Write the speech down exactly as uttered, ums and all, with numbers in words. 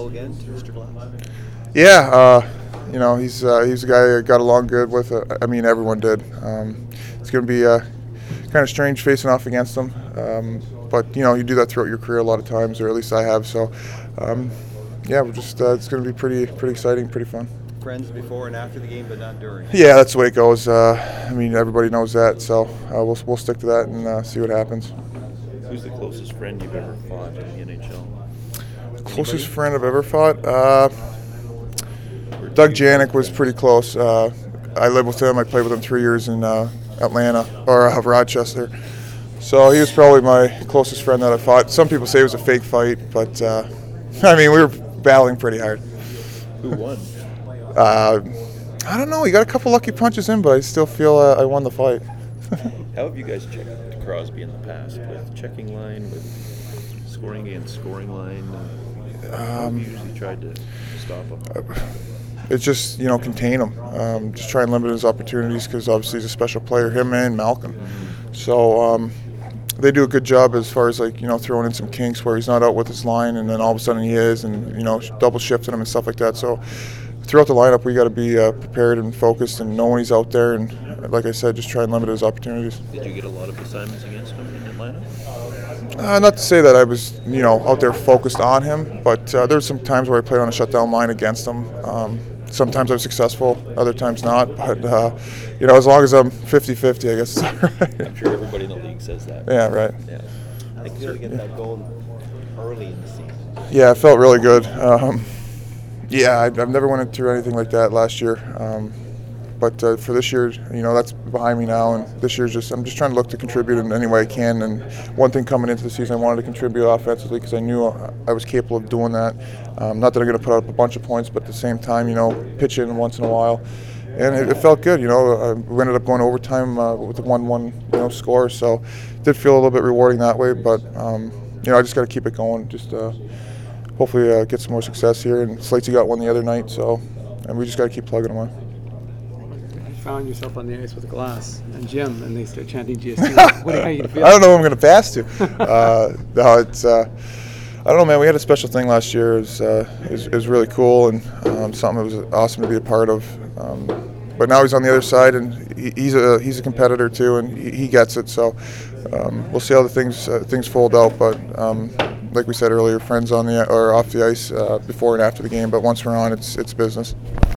hello again to Mister Glass? Yeah, uh, you know, he's uh, he's a guy I got along good with. Uh, I mean, everyone did. Um, it's going to be uh, kind of strange facing off against him, um, but you know, you do that throughout your career a lot of times, or at least I have. So, um, yeah, we're just uh, it's going to be pretty pretty exciting, pretty fun. Friends before and after the game, but not during. Yeah, that's the way it goes. Uh, I mean, everybody knows that, so uh, we'll we'll stick to that and uh, see what happens. Who's the closest friend you've ever fought in the N H L? Closest Anybody? friend I've ever fought? Uh, Doug Janik was pretty close. Uh, I lived with him. I played with him three years in uh, Atlanta, or uh, Rochester. So he was probably my closest friend that I fought. Some people say it was a fake fight, but uh, I mean, we were battling pretty hard. Who won? Uh, I don't know. He got a couple lucky punches in, but I still feel uh, I won the fight. How have you guys checked Crosby in the past? With checking line, with scoring against scoring line? Uh, how have you usually tried to stop him? It's just, you know, contain him. Um, just try and limit his opportunities because obviously he's a special player, him and Malcolm. So um, they do a good job as far as, like, you know, throwing in some kinks where he's not out with his line and then all of a sudden he is, and, you know, double shifting him and stuff like that. So throughout the lineup, we got to be uh, prepared and focused and know when he's out there. And like I said, just try and limit his opportunities. Did you get a lot of assignments against him in Atlanta? Uh, not to say that I was, you know, out there focused on him, but uh, there's some times where I played on a shutdown line against him. Um, sometimes I was successful, other times not. But, uh, you know, as long as I'm fifty-fifty, I guess it's all right. I'm sure everybody in the league says that. Yeah, right. Yeah. I think you're going to get that goal early in the season. Yeah, it felt really good. Um, yeah, I, I've never went through anything like that last year. Um, But uh, for this year, you know, that's behind me now, and this year's just, I'm just trying to look to contribute in any way I can. And one thing coming into the season, I wanted to contribute offensively because I knew I was capable of doing that. Um, not that I'm going to put up a bunch of points, but at the same time, you know, pitch in once in a while. And it, it felt good, you know. Uh, we ended up going overtime uh, with a one one, you know, score, so it did feel a little bit rewarding that way. But um, you know, I just got to keep it going. Just uh, hopefully uh, get some more success here. And Slatesy got one the other night, so and we just got to keep plugging away. Found yourself on the ice with Glass and Jim, and they start chanting G S T. What are you feel? I don't know who I'm going to pass to. uh, no, it's uh, I don't know, man. We had a special thing last year. It was, uh, it was, it was really cool and um, something that was awesome to be a part of. Um, but now he's on the other side, and he, he's a he's a competitor too, and he, he gets it. So um, we'll see how the things uh, things fold out. But um, like we said earlier, friends on the or off the ice uh, before and after the game. But once we're on, it's it's business.